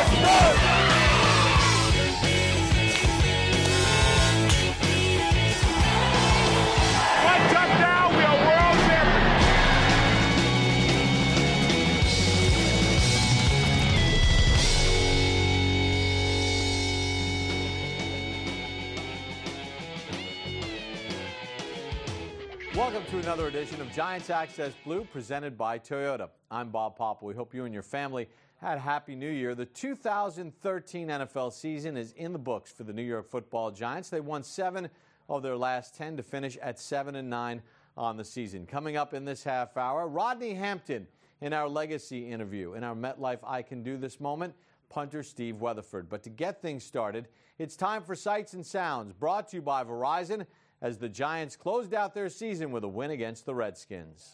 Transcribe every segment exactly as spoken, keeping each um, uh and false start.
Welcome to another edition of Giants Access Blue, presented by Toyota. I'm Bob Popple. We hope you and your family had a happy New Year. The two thousand thirteen N F L season is in the books for the New York Football Giants. They won seven of their last ten to finish at seven and nine on the season. Coming up in this half hour, Rodney Hampton in our legacy interview. In our MetLife I Can Do This moment, punter Steve Weatherford. But to get things started, it's time for Sights and Sounds, brought to you by Verizon, as the Giants closed out their season with a win against the Redskins.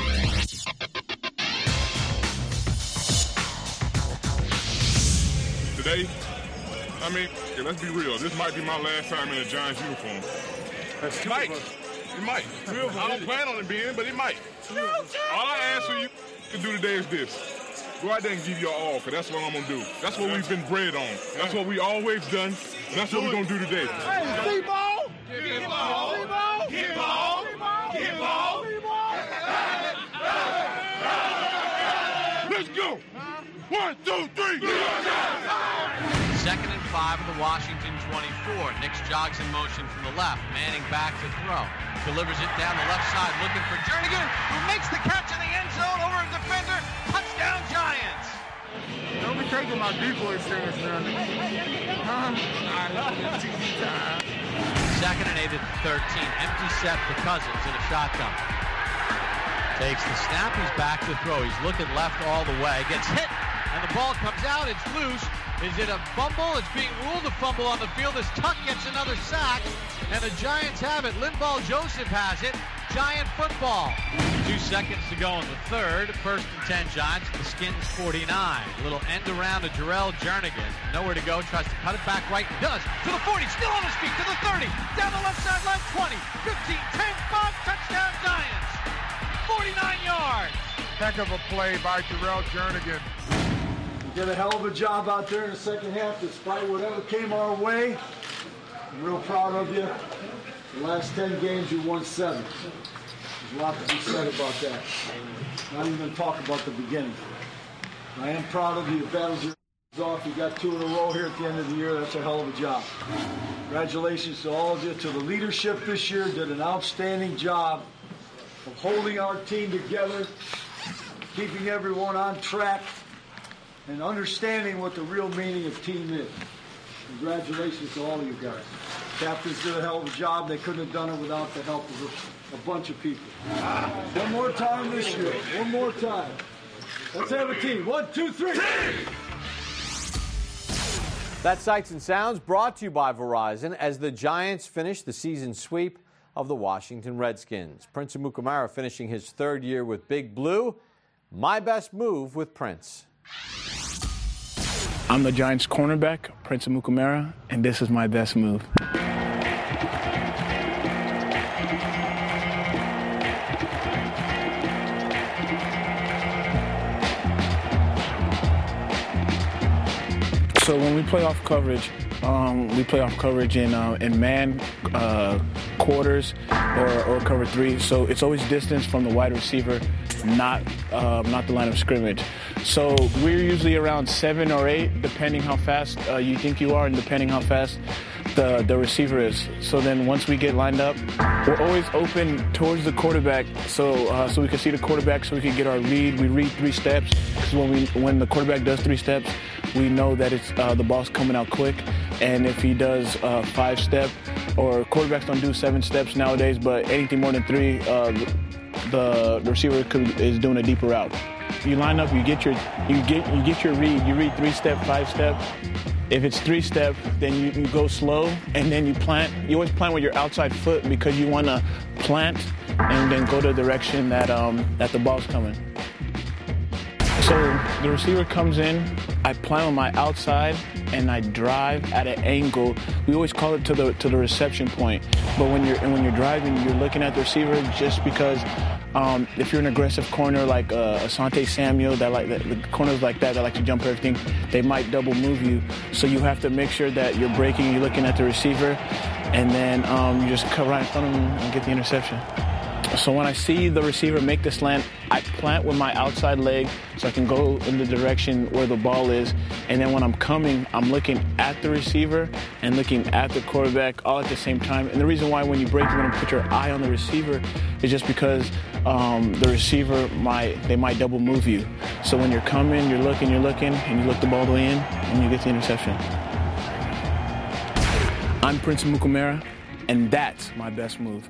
Today, I mean, yeah, let's be real. This might be my last time in a Giants uniform. It might. It might. I don't plan on it being, but it might. All I ask for you to do today is this. Go out there and give your all, because that's what I'm going to do. That's what we've been bred on. That's what we always done, and that's what we're going to do today. Hey, Steve-O! Get ball! Get ball! Get ball! Get ball! Let's go! One, two, three! Second and five of the Washington twenty-four. Nix jogs in motion from the left. Manning back to throw. Delivers it down the left side, looking for Jernigan, who makes the catch in the end zone over a defender. Touchdown, Giants! Don't be taking my decoy stance, man. Huh? Second and eight at thirteen. Empty set for Cousins in a shotgun. Takes the snap. He's back to throw. He's looking left all the way. Gets hit, and the ball comes out. It's loose. Is it a fumble? It's being ruled a fumble on the field as Tuck gets another sack, and the Giants have it. Linval Joseph has it. Giant football. Two seconds to go in the third. First and ten Giants. The Skins forty-nine. Little end around to Jarrell Jernigan. Nowhere to go. Tries to cut it back right. Does. To the forty. Still on his feet. To the thirty. Down the left sideline. twenty. fifteen. ten. five. Touchdown Giants. forty-nine yards. Heck of a play by Jarrell Jernigan. Did a hell of a job out there in the second half, despite whatever came our way. I'm real proud of you. The last ten games, you won seven. There's a lot to be said about that. Not even going to talk about the beginning. I am proud of you. You battled your off. You got two in a row here at the end of the year. That's a hell of a job. Congratulations to all of you. To the leadership this year, did an outstanding job of holding our team together, keeping everyone on track, and understanding what the real meaning of team is. Congratulations to all of you guys. Captains did a hell of a job. They couldn't have done it without the help of a, a bunch of people. One more time this year. One more time. Let's have a team. One, two, three. That's Sights and Sounds, brought to you by Verizon, as the Giants finish the season sweep of the Washington Redskins. Prince Amukamara finishing his third year with Big Blue. My best move with Prince. I'm the Giants cornerback, Prince Amukamara, and this is my best move. So when we play off coverage, um, we play off coverage in uh, in man uh, quarters or, or cover three. So it's always distance from the wide receiver, not uh, not the line of scrimmage. So we're usually around seven or eight, depending how fast uh, you think you are and depending how fast the, the receiver is. So then once we get lined up, we're always open towards the quarterback so uh, so we can see the quarterback, so we can get our read. We read three steps, because when, we, when the quarterback does three steps, we know that it's uh, the ball's coming out quick. And if he does uh, five step, or quarterbacks don't do seven steps nowadays, but anything more than three, uh, the, the receiver could, is doing a deeper route. You line up, you get your you get you get your read. You read three step, five step. If it's three step, then you, you go slow, and then you plant. You always plant with your outside foot, because you want to plant and then go the direction that um that the ball's coming. So the receiver comes in, I plant on my outside, and I drive at an angle. We always call it to the to the reception point. But when you're when you're driving, you're looking at the receiver, just because Um, if you're an aggressive corner like uh, Asante Samuel, that like the, the corners like that that like to jump everything, they might double move you. So you have to make sure that you're breaking, you're looking at the receiver, and then um, you just cut right in front of him and get the interception. So when I see the receiver make the slant, I plant with my outside leg so I can go in the direction where the ball is. And then when I'm coming, I'm looking at the receiver and looking at the quarterback all at the same time. And the reason why when you break, you want to put your eye on the receiver is just because um, the receiver might, they might double move you. So when you're coming, you're looking, you're looking, and you look the ball all the way in, and you get the interception. I'm Prince Amukamara, and that's my best move.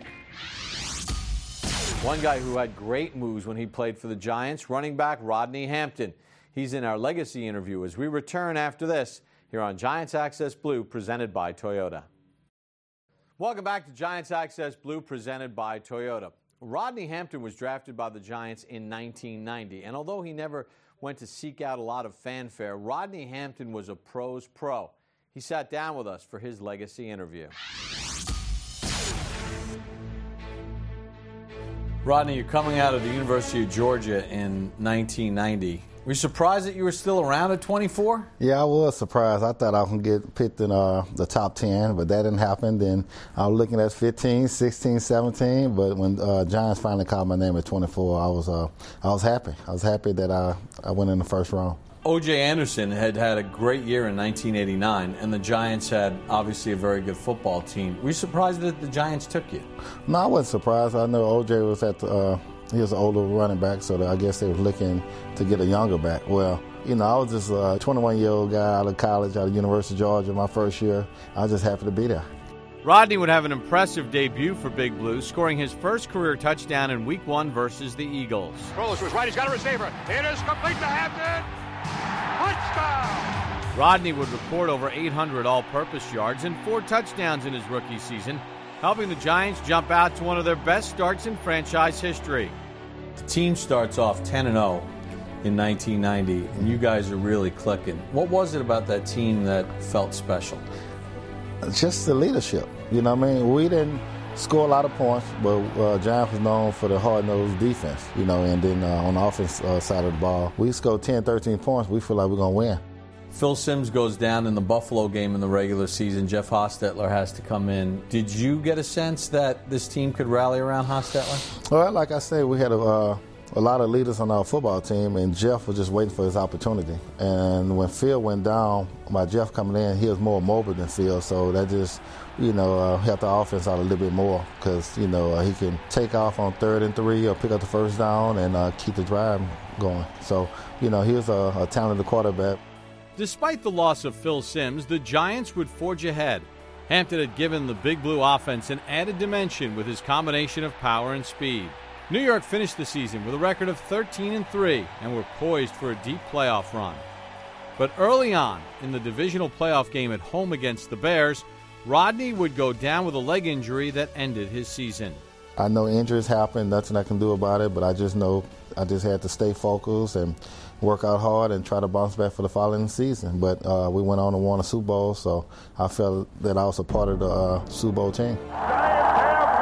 One guy who had great moves when he played for the Giants, running back Rodney Hampton. He's in our legacy interview as we return after this here on Giants Access Blue, presented by Toyota. Welcome back to Giants Access Blue, presented by Toyota. Rodney Hampton was drafted by the Giants in nineteen ninety, and although he never went to seek out a lot of fanfare, Rodney Hampton was a pro's pro. He sat down with us for his legacy interview. Rodney, you're coming out of the University of Georgia in nineteen ninety. Were you surprised that you were still around at twenty-four? Yeah, I was surprised. I thought I was going to get picked in uh, the top ten, but that didn't happen. Then I was looking at fifteen, sixteen, seventeen, but when uh, Giants finally called my name at twenty-four, I was uh, I was happy. I was happy that I, I went in the first round. O J Anderson had had a great year in nineteen eighty-nine, and the Giants had obviously a very good football team. Were you surprised that the Giants took you? No, I wasn't surprised. I know O J was at the, uh, he was an older running back, so I guess they were looking to get a younger back. Well, you know, I was just a twenty-one-year-old guy out of college, out of University of Georgia, my first year. I was just happy to be there. Rodney would have an impressive debut for Big Blue, scoring his first career touchdown in Week One versus the Eagles. Throws to his right. He's got a receiver. It is complete to Hampton. Touchdown! Rodney would record over eight hundred all-purpose yards and four touchdowns in his rookie season, helping the Giants jump out to one of their best starts in franchise history. The team starts off ten and oh in nineteen ninety, and you guys are really clicking. What was it about that team that felt special? Just the leadership. You know what I mean? We didn't score a lot of points, but uh, Giants was known for the hard-nosed defense, you know, and then uh, on the offense uh, side of the ball, we scored ten, thirteen points. We feel like we're going to win. Phil Simms goes down in the Buffalo game in the regular season. Jeff Hostetler has to come in. Did you get a sense that this team could rally around Hostetler? Well, like I said, we had a, uh, a lot of leaders on our football team, and Jeff was just waiting for his opportunity. And when Phil went down, by Jeff coming in, he was more mobile than Phil, so that just, you know, uh, helped the offense out a little bit more because, you know, uh, he can take off on third and three or pick up the first down and uh, keep the drive going. So, you know, he was a, a talented quarterback. Despite the loss of Phil Simms, the Giants would forge ahead. Hampton had given the Big Blue offense an added dimension with his combination of power and speed. New York finished the season with a record of thirteen and three and were poised for a deep playoff run. But early on, in the divisional playoff game at home against the Bears, Rodney would go down with a leg injury that ended his season. I know injuries happen, nothing I can do about it, but I just know I just had to stay focused and work out hard and try to bounce back for the following season. But uh, we went on and won a Super Bowl, so I felt that I was a part of the uh, Super Bowl team. Giants have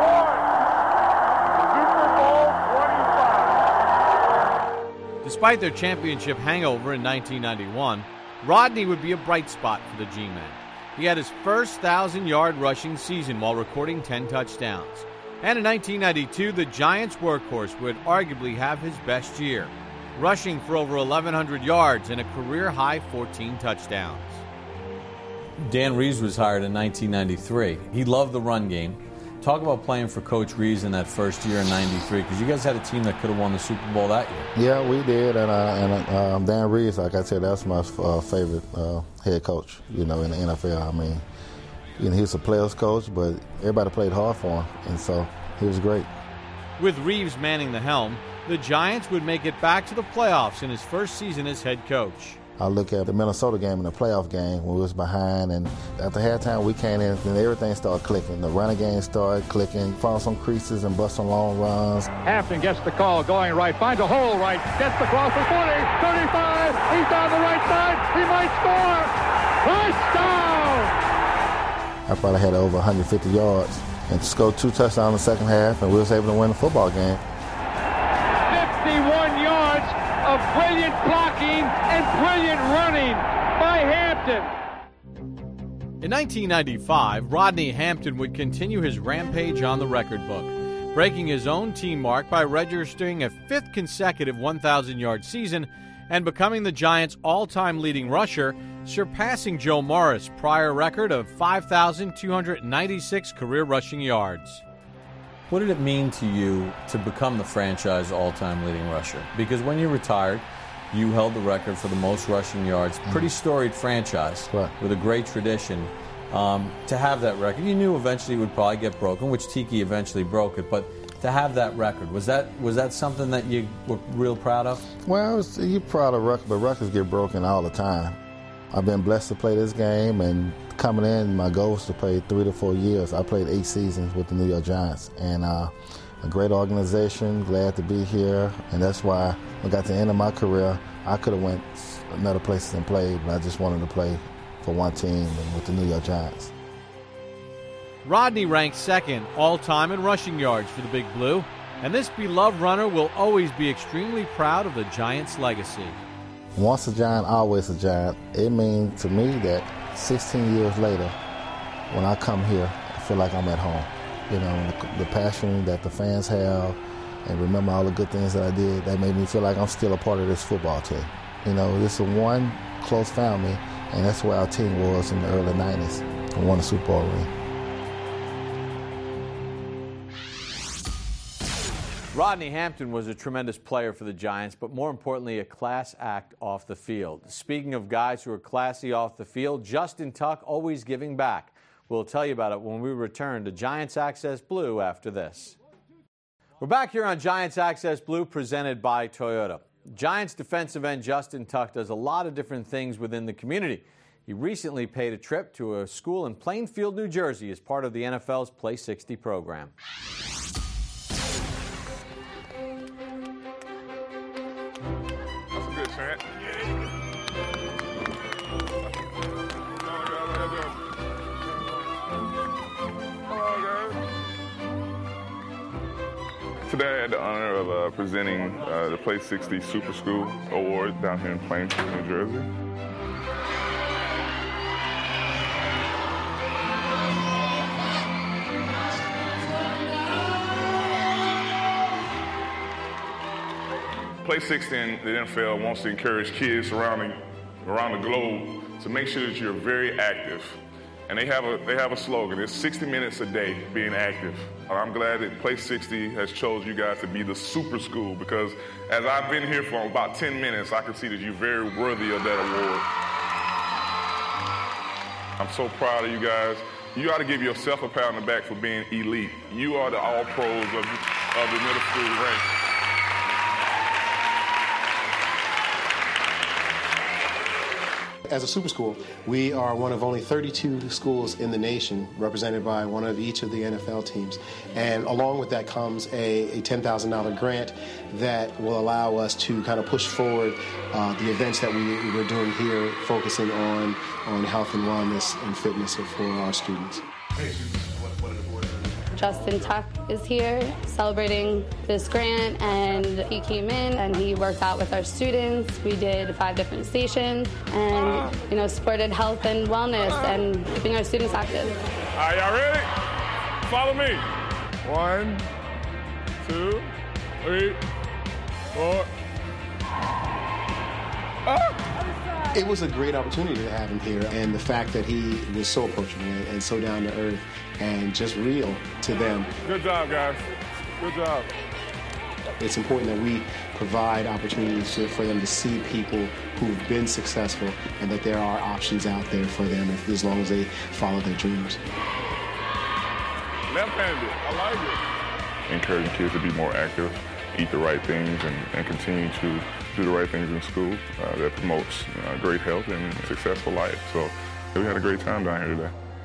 won Super Bowl twenty-five. Despite their championship hangover in nineteen ninety-one, Rodney would be a bright spot for the G-Men. He had his first one thousand-yard rushing season while recording ten touchdowns. And in nineteen ninety-two, the Giants' workhorse would arguably have his best year, rushing for over eleven hundred yards and a career-high fourteen touchdowns. Dan Reeves was hired in nineteen ninety-three. He loved the run game. Talk about playing for Coach Reeves in that first year in ninety-three, because you guys had a team that could have won the Super Bowl that year. Yeah, we did, and, uh, and uh, um, Dan Reeves, like I said, that's my uh, favorite uh, head coach, you know, in the N F L. I mean, you know, he was a player's coach, but everybody played hard for him, and so he was great. With Reeves manning the helm, the Giants would make it back to the playoffs in his first season as head coach. I look at the Minnesota game and the playoff game when we was behind, and after halftime we came in and everything started clicking. The running game started clicking, found some creases and bust some long runs. Hampton gets the call, going right, finds a hole right, gets the cross for forty, thirty-five, he's down the right side, he might score! Touchdown! I probably had over one hundred fifty yards and scored two touchdowns in the second half, and we was able to win the football game. of brilliant blocking and brilliant running by Hampton. In nineteen ninety-five, Rodney Hampton would continue his rampage on the record book, breaking his own team mark by registering a fifth consecutive one thousand yard season and becoming the Giants' all-time leading rusher, surpassing Joe Morris' prior record of five thousand two hundred ninety-six career rushing yards. What did it mean to you to become the franchise all-time leading rusher? Because when you retired, you held the record for the most rushing yards. Pretty storied franchise right. with a great tradition. Um, to have that record, you knew eventually it would probably get broken, which Tiki eventually broke it, but to have that record, was that was that something that you were real proud of? Well, was, you're proud of records, but records get broken all the time. I've been blessed to play this game, and coming in, my goal was to play three to four years. I played eight seasons with the New York Giants, and uh, a great organization, glad to be here, and that's why when I got to the end of my career, I could have went another place and played, but I just wanted to play for one team and with the New York Giants. Rodney ranked second all-time in rushing yards for the Big Blue, and this beloved runner will always be extremely proud of the Giants' legacy. Once a Giant, always a Giant. It means to me that sixteen years later, when I come here, I feel like I'm at home. You know, the, the passion that the fans have, and remember all the good things that I did, that made me feel like I'm still a part of this football team. You know, this is one close family, and that's where our team was in the early nineties and won the Super Bowl ring. Rodney Hampton was a tremendous player for the Giants, but more importantly, a class act off the field. Speaking of guys who are classy off the field, Justin Tuck always giving back. We'll tell you about it when we return to Giants Access Blue after this. We're back here on Giants Access Blue, presented by Toyota. Giants defensive end Justin Tuck does a lot of different things within the community. He recently paid a trip to a school in Plainfield, New Jersey as part of the N F L's Play sixty program. That's a good chant. Today I had the honor of uh, presenting uh, the Play sixty Super School Award down here in Plainfield, New Jersey. Play sixty in the N F L wants to encourage kids surrounding around the globe to make sure that you're very active. And they have a they have a slogan. It's sixty minutes a day being active. And I'm glad that Play sixty has chose you guys to be the super school, because as I've been here for about ten minutes, I can see that you're very worthy of that award. I'm so proud of you guys. You ought to give yourself a pat on the back for being elite. You are the all pros of, of the middle school ranks. As a super school, we are one of only thirty-two schools in the nation represented by one of each of the N F L teams. And along with that comes a, a ten thousand dollars grant that will allow us to kind of push forward uh, the events that we, we're doing here, focusing on, on health and wellness and fitness for our students. Justin Tuck is here celebrating this grant, and he came in and he worked out with our students. We did five different stations and, you know, supported health and wellness and keeping our students active. All right, y'all ready? Follow me. One, two, three, four. Ah! It was a great opportunity to have him here, and the fact that he was so approachable and so down to earth and just real to them. Good job, guys. Good job. It's important that we provide opportunities to, for them to see people who've been successful, and that there are options out there for them if, as long as they follow their dreams. Left-handed, I like it. Encouraging kids to be more active, eat the right things, and, and continue to do the right things in school. Uh, that promotes uh, great health and a successful life. So we had a great time down here today.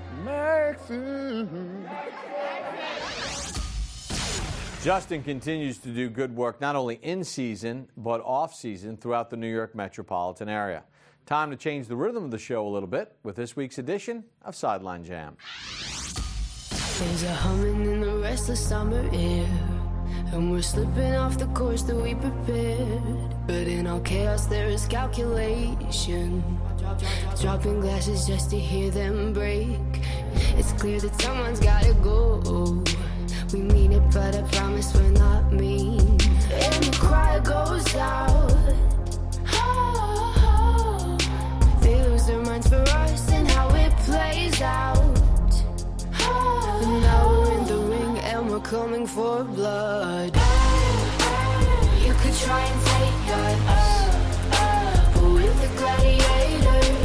Justin continues to do good work not only in season but off season throughout the New York metropolitan area. Time to change the rhythm of the show a little bit with this week's edition of Sideline Jam. There's a humming in the restless summer air, And we're slipping off the course that we prepared. But in all chaos there is calculation. Dropping glasses just to hear them break. It's clear that someone's gotta go. We mean it, but I promise we're not mean. And the cry goes out. Oh, oh. They lose their minds for us and how it plays out. Oh, and now we're in the ring and we're coming for blood. You could try and take us, but with the gladiators,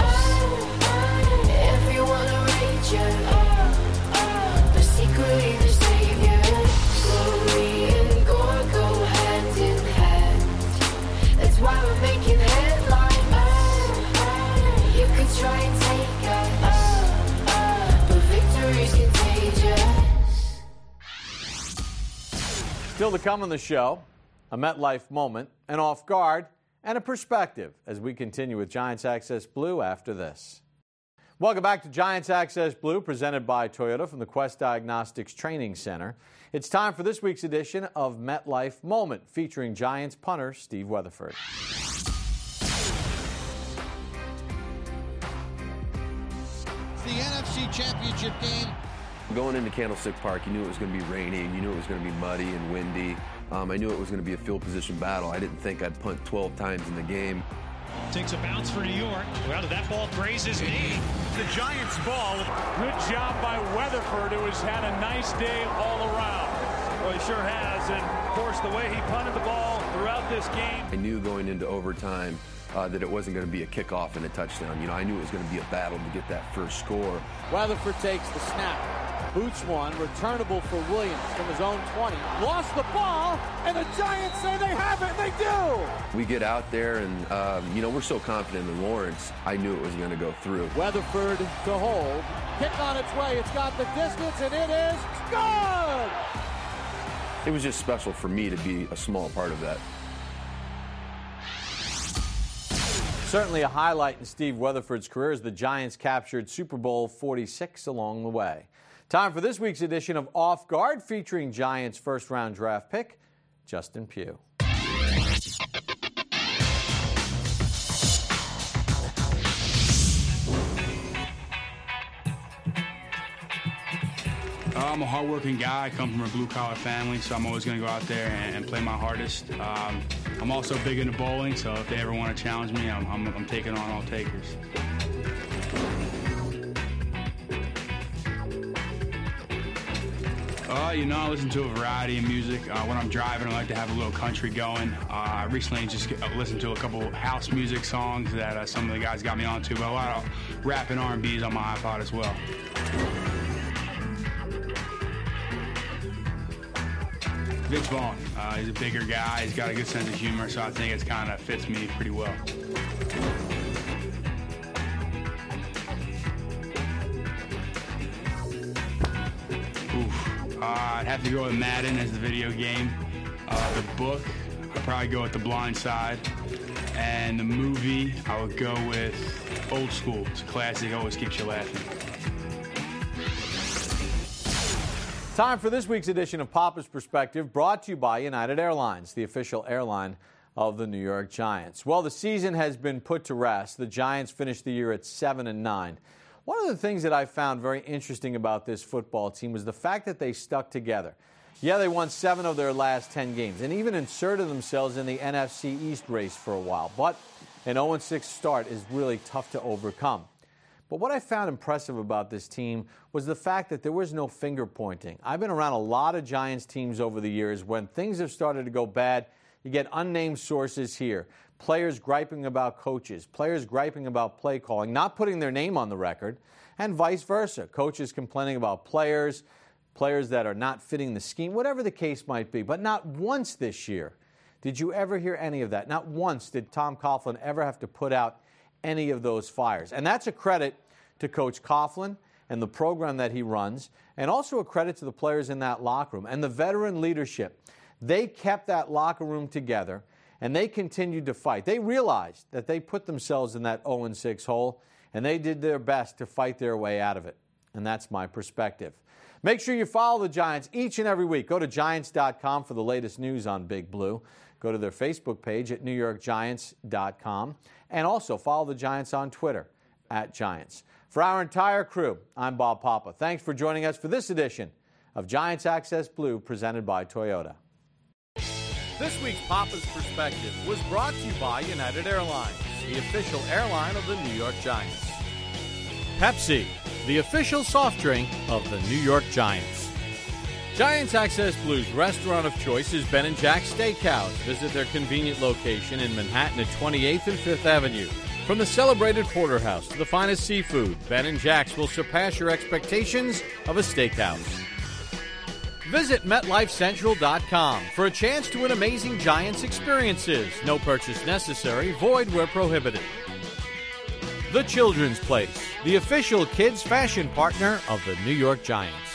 if you wanna rage it, the secretly the savior. Glory and gore go hand in hand. That's why we're making headlines. You could try and take us, but victory's contagious. Still to come on the show, a MetLife moment, an off guard, and a perspective as we continue with Giants Access Blue after this. Welcome back to Giants Access Blue, presented by Toyota from the Quest Diagnostics Training Center. It's time for this week's edition of MetLife Moment, featuring Giants punter Steve Weatherford. The N F C Championship game. Going into Candlestick Park, you knew it was going to be raining, you knew it was going to be muddy and windy. Um, I knew it was going to be a field position battle. I didn't think I'd punt twelve times in the game. Takes a bounce for New York. Well, that ball grazes knee. The Giants' ball. Good job by Weatherford, who has had a nice day all around. Well, he sure has. And, of course, the way he punted the ball throughout this game. I knew going into overtime uh, that it wasn't going to be a kickoff and a touchdown. You know, I knew it was going to be a battle to get that first score. Weatherford takes the snap. Boots one, returnable for Williams from his own twenty. Lost the ball, and the Giants say they have it. They do! We get out there, and, um, you know, we're so confident in Lawrence, I knew it was going to go through. Weatherford to hold. Kick on its way. It's got the distance, and it is good! It was just special for me to be a small part of that. Certainly a highlight in Steve Weatherford's career as the Giants captured Super Bowl forty-six along the way. Time for this week's edition of Off Guard, featuring Giants first-round draft pick, Justin Pugh. I'm a hardworking guy. I come from a blue-collar family, so I'm always going to go out there and, and play my hardest. Um, I'm also big into bowling, so if they ever want to challenge me, I'm, I'm, I'm taking on all takers. Uh, you know, I listen to a variety of music. Uh, when I'm driving, I like to have a little country going. Uh, I recently just listened to a couple house music songs that uh, some of the guys got me onto, but a lot of rap and R and B's on my iPod as well. Vince Vaughn. Uh, he's a bigger guy. He's got a good sense of humor, so I think it kind of fits me pretty well. Oof. Uh, I'd have to go with Madden as the video game. Uh, the book, I'd probably go with The Blind Side. And the movie, I would go with Old School. It's a classic, always keeps you laughing. Time for this week's edition of Papa's Perspective, brought to you by United Airlines, the official airline of the New York Giants. Well, the season has been put to rest. The Giants finished the year at seven and nine. One of the things that I found very interesting about this football team was the fact that they stuck together. Yeah, they won seven of their last ten games and even inserted themselves in the N F C East race for a while. But an oh and six start is really tough to overcome. But what I found impressive about this team was the fact that there was no finger pointing. I've been around a lot of Giants teams over the years. When things have started to go bad, you get unnamed sources here. Players griping about coaches, players griping about play calling, not putting their name on the record, and vice versa. Coaches complaining about players, players that are not fitting the scheme, whatever the case might be. But not once this year did you ever hear any of that. Not once did Tom Coughlin ever have to put out any of those fires. And that's a credit to Coach Coughlin and the program that he runs, and also a credit to the players in that locker room and the veteran leadership. They kept that locker room together, and they continued to fight. They realized that they put themselves in that oh and six hole, and they did their best to fight their way out of it. And that's my perspective. Make sure you follow the Giants each and every week. Go to Giants dot com for the latest news on Big Blue. Go to their Facebook page at New York Giants dot com. And also follow the Giants on Twitter at Giants. For our entire crew, I'm Bob Papa. Thanks for joining us for this edition of Giants Access Blue presented by Toyota. This week's Papa's Perspective was brought to you by United Airlines, the official airline of the New York Giants. Pepsi, the official soft drink of the New York Giants. Giants Access Blue's restaurant of choice is Ben and Jack's Steakhouse. Visit their convenient location in Manhattan at twenty-eighth and fifth Avenue. From the celebrated porterhouse to the finest seafood, Ben and Jack's will surpass your expectations of a steakhouse. Visit Met Life Central dot com for a chance to win amazing Giants experiences. No purchase necessary, void where prohibited. The Children's Place, the official kids fashion partner of the New York Giants.